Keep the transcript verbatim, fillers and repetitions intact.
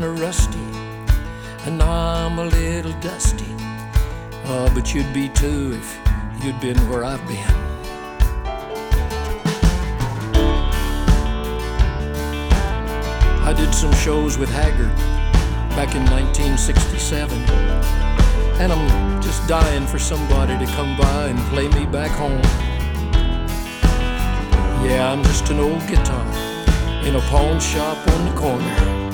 rusty, and I'm a little dusty. Oh, but you'd be too if you'd been where I've been. I did some shows with Haggard back in nineteen sixty-seven, and I'm just dying for somebody to come by and play me back home. Yeah, I'm just an old guitar in a pawn shop on the corner.